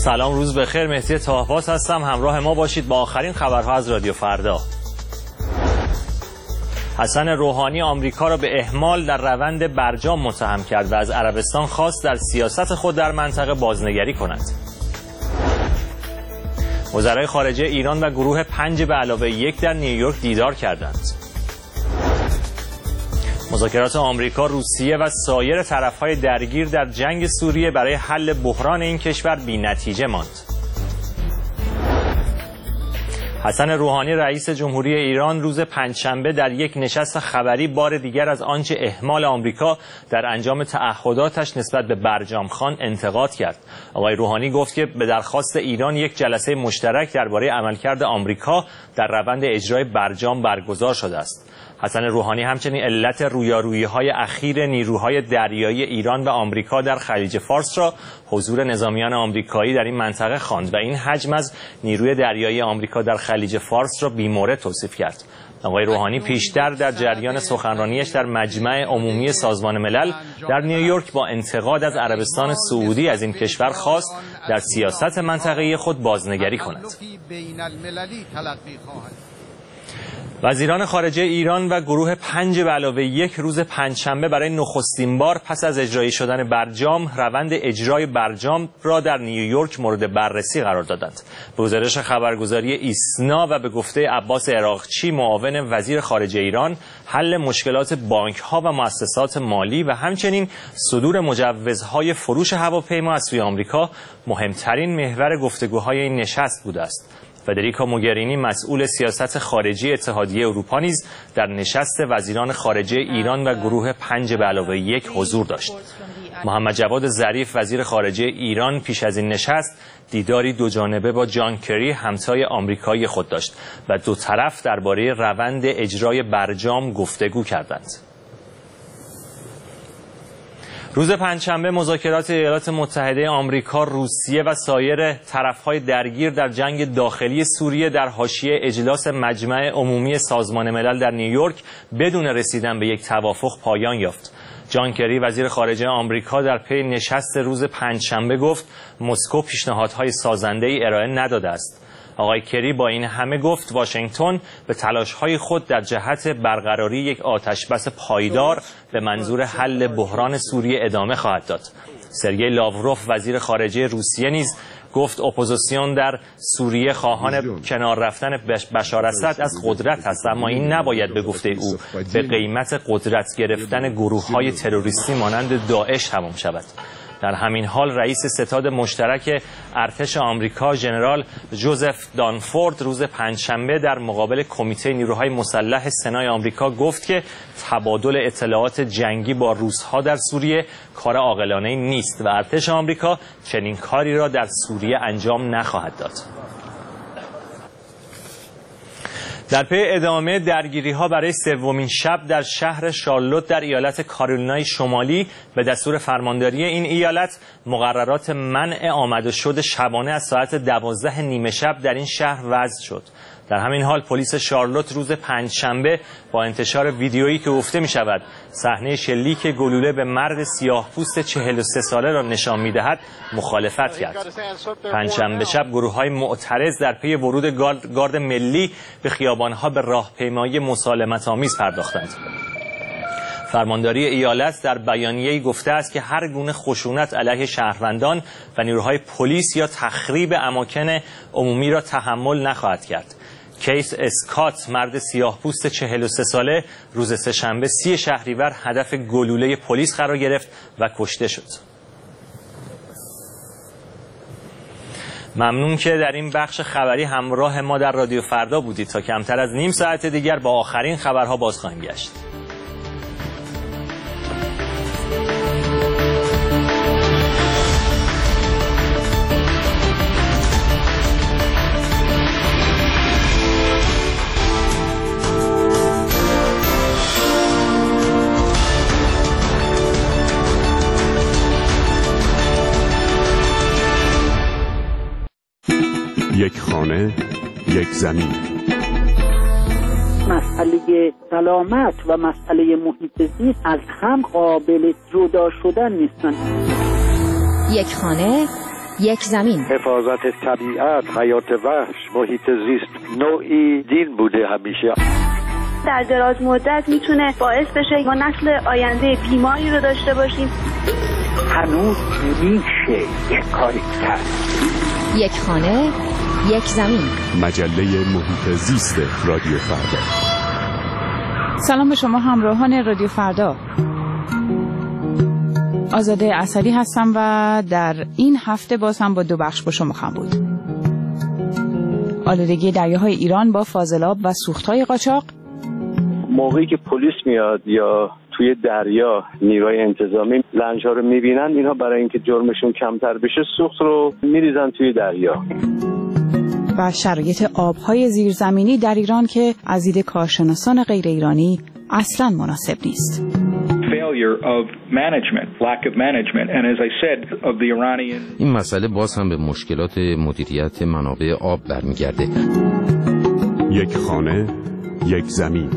سلام، روز بخیر. مهدی طاهباز هستم. همراه ما باشید با آخرین خبرها از رادیو فردا. حسن روحانی آمریکا را به اهمال در روند برجام متهم کرد و از عربستان خواست در سیاست خود در منطقه بازنگری کند. وزرای خارجه ایران و گروه 5+1 در نیویورک دیدار کردند. مذاکرات آمریکا، روسیه و سایر طرف‌های درگیر در جنگ سوریه برای حل بحران این کشور بی‌نتیجه ماند. حسن روحانی رئیس جمهوری ایران روز پنجشنبه در یک نشست خبری بار دیگر از آنچه اهمال آمریکا در انجام تعهداتش نسبت به برجام خان انتقاد کرد. آقای روحانی گفت که به درخواست ایران یک جلسه مشترک درباره عملکرد آمریکا در روند اجرای برجام برگزار شده است. حسن روحانی همچنین علت رویارویی‌های اخیر نیروهای دریایی ایران و آمریکا در خلیج فارس را حضور نظامیان آمریکایی در این منطقه خواند و این حجم از نیروی دریایی آمریکا در خلیج فارس را بی‌مورد توصیف کرد. آقای روحانی پیشتر در جریان سخنرانیش در مجمع عمومی سازمان ملل در نیویورک با انتقاد از عربستان سعودی از این کشور خواست در سیاست منطقه‌ای خود بازنگری کند. وزیران خارجه ایران و گروه 5+1 روز پنجشنبه برای نخستین بار پس از اجرایی شدن برجام روند اجرای برجام را در نیویورک مورد بررسی قرار دادند. به گزارش خبرگزاری ایسنا و به گفته عباس عراقچی معاون وزیر خارجه ایران، حل مشکلات بانک‌ها و مؤسسات مالی و همچنین صدور مجوزهای فروش هواپیما از سوی آمریکا مهمترین محور گفتگوهای این نشست بوده است. فدریکا موگرینی مسئول سیاست خارجی اتحادیه اروپا نیز در نشست وزیران خارجه ایران و گروه 5+1 حضور داشت. محمد جواد ظریف وزیر خارجه ایران پیش از این نشست دیداری دوجانبه با جان کری همتای آمریکایی خود داشت و دو طرف درباره روند اجرای برجام گفتگو کردند. روز پنجشنبه مذاکرات ایالات متحده آمریکا، روسیه و سایر طرف‌های درگیر در جنگ داخلی سوریه در حاشیه اجلاس مجمع عمومی سازمان ملل در نیویورک بدون رسیدن به یک توافق پایان یافت. جان کری وزیر خارجه آمریکا در پی نشست روز پنجشنبه گفت مسکو پیشنهادهای سازنده‌ای ارائه نداده است. آقای کری با این همه گفت واشنگتن به تلاش‌های خود در جهت برقراری یک آتشبس پایدار به منظور حل بحران سوریه ادامه خواهد داد. سرگئی لاوروف وزیر خارجه روسیه نیز گفت اپوزیسیون در سوریه خواهان کنار رفتن بشار اسد از قدرت است، اما این نباید به گفته او به قیمت قدرت گرفتن گروه‌های تروریستی مانند داعش تمام شود. در همین حال رئیس ستاد مشترک ارتش آمریکا ژنرال جوزف دانفورد روز پنجشنبه در مقابل کمیته نیروهای مسلح سنای آمریکا گفت که تبادل اطلاعات جنگی با روس‌ها در سوریه کار عاقلانه‌ای نیست و ارتش آمریکا چنین کاری را در سوریه انجام نخواهد داد. در پی ادامه درگیری‌ها برای سومین شب در شهر شارلوت در ایالت کارولینای شمالی به دستور فرمانداری این ایالت مقررات منع آمد و شد شبانه از ساعت 12 نیمه شب در این شهر وضع شد. در همین حال پلیس شارلوت روز پنجشنبه با انتشار ویدیویی که گفته می شود صحنه شلیک گلوله به مرد سیاه‌پوست 43 ساله را نشان می دهد مخالفت کرد. پنجشنبه شب گروه‌های معترض در پی ورود گارد ملی به خیابان‌ها به راهپیمایی مسالمت‌آمیز پرداختند. فرمانداری ایالت در بیانیه‌ای گفته است که هر گونه خشونت علیه شهروندان و نیروهای پلیس یا تخریب اماکن عمومی را تحمل نخواهد کرد. کیس اسکات مرد سیاه‌پوست 43 ساله روز سه‌شنبه 30 شهریور هدف گلوله پلیس قرار گرفت و کشته شد. ممنون که در این بخش خبری همراه ما در رادیو فردا بودید. تا کمتر از نیم ساعت دیگر با آخرین خبرها باز خواهیم گشت. یک خانه، یک زمین. مسئله سلامت و مسئله محیط زیست از هم قابل جدا شدن نیستن. یک خانه، یک زمین. حفاظت طبیعت، حیات وحش، محیط زیست نوعی دین بوده همیشه. در دراز مدت میتونه باعث بشه ما نسل آینده بیماری رو داشته باشیم. هنوز میشه یک کاری کرد. یک خانه، یک زمین. مجله محیط زیست رادیو فردا. سلام به شما همراهان رادیو فردا. آزاده عسلی هستم و در این هفته باز هم با دو بخش با شما خواهم بود. آلودگی دریاهای ایران با فاضلاب و سوختهای قاچاق. موقعی که پلیس میاد یا توی دریا نیروی انتظامی لنج‌ها رو میبینن، اینها برای اینکه جرمشون کمتر بشه سوخت رو میریزن توی دریا. و شرایط آبهای زیرزمینی در ایران که از دید کارشناسان غیر ایرانی اصلاً مناسب نیست. این مسئله باز هم به مشکلات مدیریت منابع آب برمیگرده. یک خانه، یک زمین.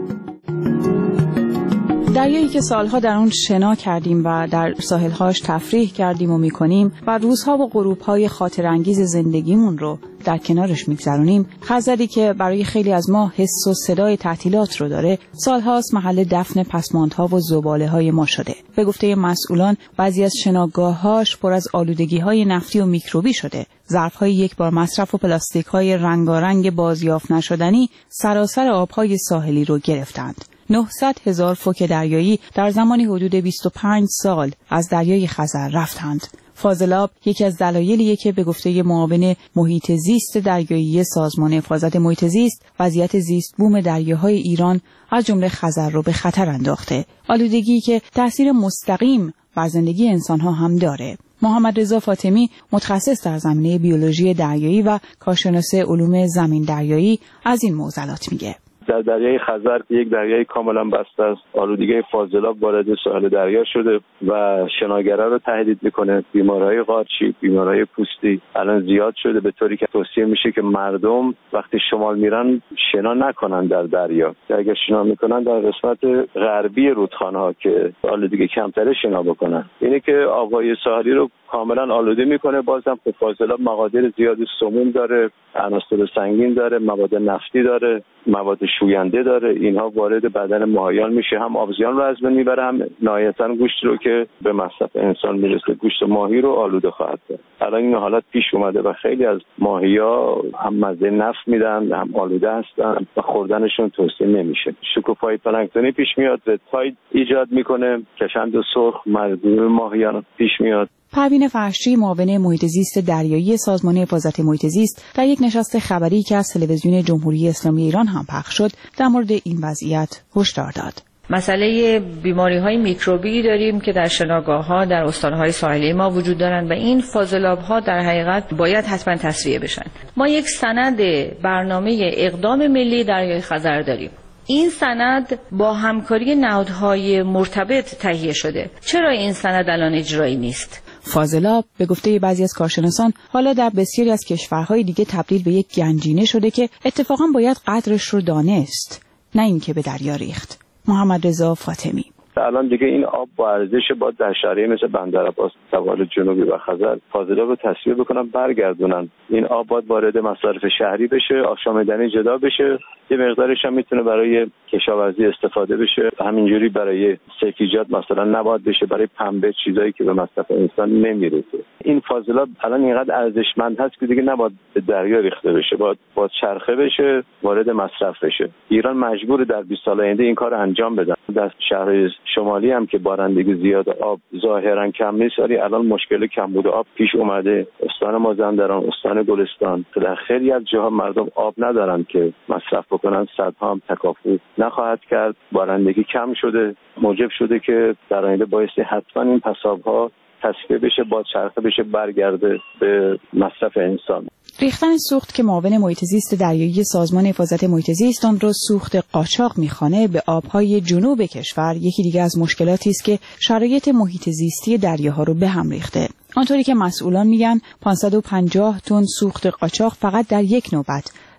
دریایی که سالها در اون شنا کردیم و در ساحل‌هاش تفریح کردیم و می‌کنیم و روزها و غروب‌های خاطرانگیز زندگیمون رو در کنارش می‌گذرونیم، خزری که برای خیلی از ما حس و صدای تعطیلات رو داره، سالهاست محل دفن پسماندها و زباله‌های ما شده. به گفته مسئولان، بعضی از شناگاه‌هاش پر از آلودگی‌های نفتی و میکروبی شده. ظرف‌های یک بار مصرف و پلاستیک‌های رنگارنگ بازیافت نشدنی سراسر آب‌های ساحلی رو گرفتند. 900,000 فوک دریایی در زمانی حدود 25 سال از دریای خزر رفتند. فاضلاب یکی از دلایلیه که به گفته معاون محیط زیست دریایی سازمان حفاظت محیط زیست، وضعیت زیست بوم دریاهای ایران از جمله خزر رو به خطر انداخته. آلودگی که تأثیر مستقیم بر زندگی انسان‌ها هم داره. محمد رضا فاطمی، متخصص در زمینه بیولوژی دریایی و کارشناس علوم زمین دریایی، از این معضلات میگه. در دریای خزر یک دریای کاملا بسته است. آلودگی فاضلاب وارد ساحل دریا شده و شناگرا رو تهدید میکنه. بیماری‌های قارچی، بیماری‌های پوستی الان زیاد شده، به طوری که توصیه میشه که مردم وقتی شمال میرن شنا نکنن در دریا. اگر شنا میکنن در قسمت غربی رودخانه‌ها که آلودگی کمتره شنا بکنن. اینه که آب‌های ساحلی رو کاملا آلوده میکنه. بازم فاضلاب مقادیر زیادی سموم داره، عناصر سنگین داره، مواد نفتی داره، مواد شوینده داره. اینها وارد بدن ماهیان میشه، هم آبزیان رو از بین میبره، هم نهایتاً گوشت رو که به مصرف انسان میرسه، گوشت ماهی رو آلوده خواهد کرد. الان این حالت پیش اومده و خیلی از ماهی‌ها هم مزه نفت میدن، هم آلوده هستن و خوردنشون توصیه نمیشه. شکوفای پلانکتونی پیش میاد، رتاید ایجاد میکنه، کشند و سرخ مردم ماهیان پیش میاد. پروین فرشی، معاون محیط زیست دریایی سازمان حفاظت محیط زیست، در یک نشست خبری که از تلویزیون جمهوری اسلامی ایران هم پخش شد، در مورد این وضعیت هشدار داد. مسئله بیماری‌های میکروبی داریم که در شناگاه‌ها در استان‌های ساحلی ما وجود دارند و این فاضلاب‌ها در حقیقت باید حتما تصفیه بشن. ما یک سند برنامه اقدام ملی دریای خزر داریم. این سند با همکاری نهادهای مرتبط تهیه شده. چرا این سند الان اجرایی نیست؟ فاضلاب به گفته بعضی از کارشناسان حالا در بسیاری از کشورهای دیگه تبدیل به یک گنجینه شده که اتفاقا باید قدرش رو دانست، نه اینکه به دریا ریخت. محمد رضا فاطمی: الان دیگه این آب با ارزش باید در شهرهای مثل بندرعباس، سواحل جنوبی و خزر فاضلاب رو تصفیه بکنن، برگردونن. این آب باید وارد مصارف شهری بشه، آشامیدنی جدا بشه، یه مقدارش هم میتونه برای کشاورزی استفاده بشه. همینجوری برای سکیجات مثلا نباید بشه، برای پنبه، چیزایی که به مصرف انسان نمیرسه. این فاضلاب الان اینقدر ارزشمند هست که دیگه نباید به دریا ریخته بشه، باید چرخه بشه، وارد مصرف بشه. ایران مجبور در 20 سال آینده این کار انجام بده. در شهر شمالی هم که بارندگی زیاد، آب ظاهرا کم نیست، ولی الان مشکل کمبود آب پیش اومده. استان مازندران، استان گلستان، در خیلی از جاها مردم آب ندارن که مصرف بکنن. صدها هم تکافو نخواهد کرد. بارندگی کم شده، موجب شده که در آینده بایستی حتما این پساب‌ها تصفیه بشه، با چرخه بشه، برگرده به مصرف انسان. ریختن سوخت که معاون محیط زیست دریایی سازمان حفاظت محیط زیست آن را سوخت قاچاق می‌خوانه به آب‌های جنوب کشور یکی دیگه از مشکلاتی است که شرایط محیط زیستی دریاها رو به هم ریخته. آنطوری که مسئولان میگن 550 تن سوخت قاچاق فقط در یک نوبت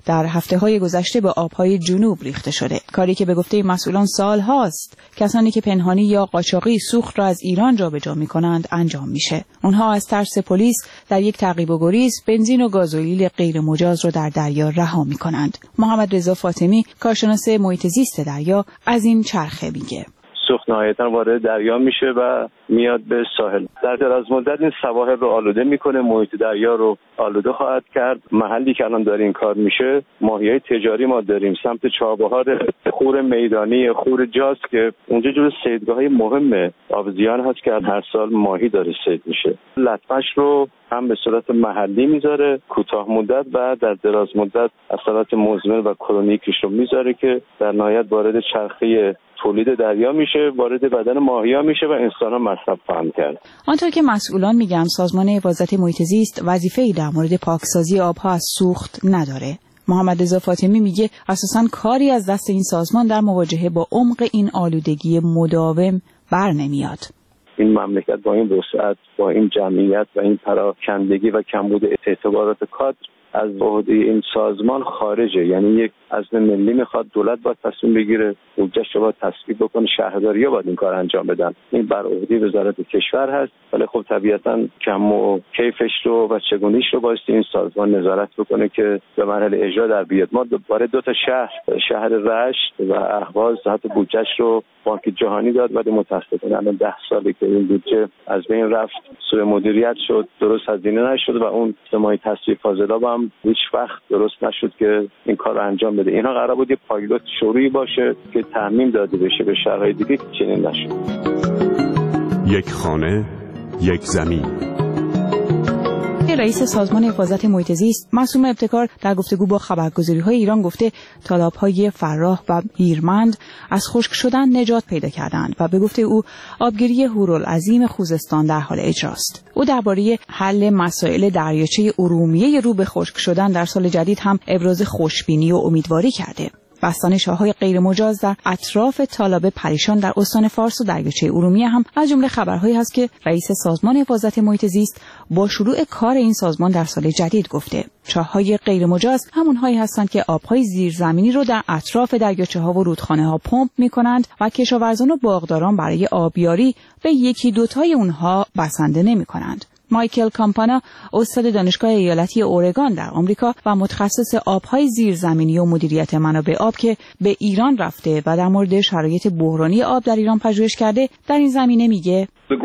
در هفته‌های گذشته به آبهای جنوب ریخته شده. کاری که به گفته مسئولان سال‌هاست کسانی که پنهانی یا قاچاقی سوخت را از ایران جابجا می‌کنند انجام میشه. اونها از ترس پلیس در یک تعقیب و گریز بنزین و گازوئیل غیر مجاز را در دریا رها می‌کنند. محمد رضا فاطمی، کارشناس محیط زیست دریا، از این چرخه میگه. سوخت نهایتاً وارد دریا میشه و میاد به ساحل. در دراز مدت این سواحل رو آلوده میکنه، محیط دریا رو آلوده خواهد کرد. محلی که الان داره این کار میشه، ماهیای تجاری ما داریم سمت چابهار خور میدانی، خور جاز که اونجا جزو صیدگاه‌های مهم آبزیان هست که هر سال ماهی داره صید میشه. لطمش رو هم به صورت محلی میذاره کوتاه مدت و در دراز مدت اثرات مزمن و کرونیکش رو میذاره که در نهایت وارد چرخه تولید دریا میشه، وارد بدن ماهی‌ها میشه و انسان‌ها مصرف خواهند کرد. آنطور که مسئولان میگن سازمان حفاظت محیط زیست وظیفه‌ای در مورد پاکسازی آبها از سوخت نداره. محمد رضا فاطمی میگه اساساً کاری از دست این سازمان در مواجهه با عمق این آلودگی مداوم بر نمیاد. این مملکت با این وسعت، با این جمعیت و این پراکندگی و کمبود اعتبارات کادر از عهده این سازمان خارجه. یعنی یک عزم ملی میخواد، دولت باید تصمیم بگیره، بودجه‌اش رو باید تصویب بکنه، شهرداری‌ها باید این کار انجام بدن. این بر عهده وزارت کشور هست، ولی خب طبیعتاً کم و کیفش رو و چگونیش رو باید این سازمان نظارت بکنه که به مرحله اجرا در بیاد. ما دوباره دو تا شهر رشت و اهواز حتی بودجه‌اش رو بانک جهانی داد، ولی متأسفانه الان 10 ساله که این بودجه از بین رفت، سوء مدیریت شد، درست هزینه نشد و اون سمای تصفیه فاضلاب هم هیچ وقت درست نشد که این کار رو انجام بده. اینا قرار بود یه پایلوت شروعی باشه که تعمیم داده بشه به شهرهای دیگه، چنین نشد. یک خانه، یک زمین. رئیس سازمان حفاظت محیط زیست معصوم ابتکار در گفتگو با خبرگزاری‌های ایران گفته تالاب‌های فراه و هیرمند از خشک شدن نجات پیدا کردند و به گفته او آبگیری هورالعظیم خوزستان در حال اجراست. او درباره حل مسائل دریاچه ارومیه رو به خشک شدن در سال جدید هم ابراز خوشبینی و امیدواری کرده. بستان شاه‌های غیرمجاز در اطراف تالاب پریشان در استان فارس و دریاچه ارومیه هم از جمله خبرهایی هست که رئیس سازمان حفاظت محیط زیست با شروع کار این سازمان در سال جدید گفته. چاه‌های غیرمجاز همونهایی هستند که آب‌های زیرزمینی رو در اطراف دریاچه‌ها و رودخانه‌ها پمپ می‌کنند و کشاورزان و باغداران برای آبیاری به یکی دوتای اونها بسنده نمی‌کنند. مایکل کامپانا، استاد دانشگاه ایالتی اورگان در آمریکا و متخصص آب‌های زیرزمینی و مدیریت منابع آب که به ایران رفته و در مورد شرایط بحرانی آب در ایران پژوهش کرده، در این زمینه میگه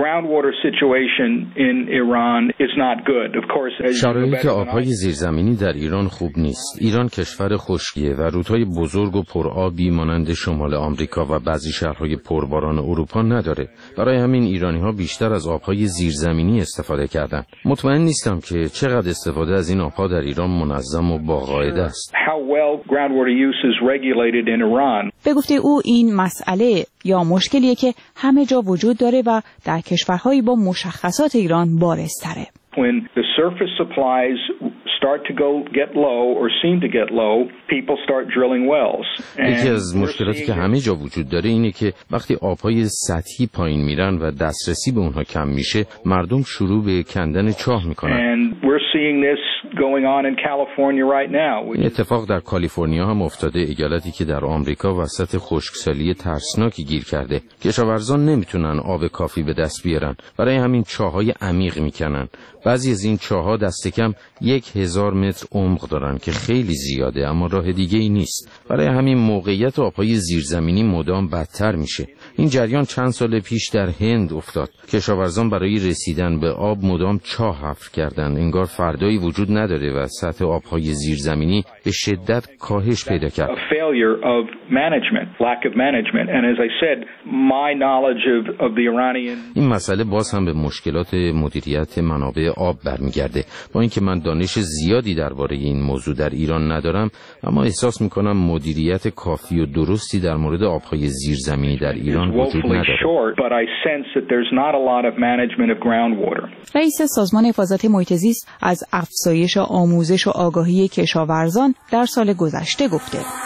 شرایط آب‌های زیرزمینی در ایران خوب نیست. ایران کشور خشکیه و رودهای بزرگ و پرآبی مانند شمال آمریکا و بعضی شهرهای پرباران اروپا نداره. برای همین ایرانی‌ها بیشتر از آب‌های زیرزمینی استفاده کردن. مطمئن نیستم که چقدر استفاده از این آب‌ها در ایران منظم و با قاعده است. به گفته او این مسئله یا مشکلیه که همه جا وجود داره و در کشورهایی با مشخصات ایران بارزتره. When the surface supplies start to get low or seem to get low, people start drilling wells. یکی از مشکلاتی که همه جا وجود داره اینه که وقتی آب‌های سطحی پایین میرن و دسترسی به اونها کم میشه، مردم شروع به کندن چاه میکنن. And we're seeing this going on in California right now. این اتفاق در کالیفرنیا هم افتاده، ایالتی که در آمریکا وسط خشکسالی ترسناکی گیر کرده. کشاورزان نمیتونن آب کافی به دست بیارن، برای همین چاه‌های عمیق میکنن. بعضی از این چاه‌ها دست کم 1000 متر عمق دارن که خیلی زیاده، اما راه دیگه ای نیست. برای همین موقعیت آب‌های زیرزمینی مدام بدتر میشه. این جریان چند سال پیش در هند افتاد. کشاورزان برای رسیدن به آب مدام چاه حفر کردند. انگار فردایی وجود نداره و سطح آب‌های زیرزمینی به شدت کاهش پیدا کرد. این مسئله باز هم به مشکلات مدیریت منابع آب برمیگرده. با اینکه من دانش زیادی درباره این موضوع در ایران ندارم، اما احساس میکنم مدیریت کافی و درستی در مورد آبهای زیرزمینی در ایران وجود نداره. رئیس سازمان حفاظت محیط زیست از افزایش آموزش و آگاهی کشاورزان در سال گذشته گفته.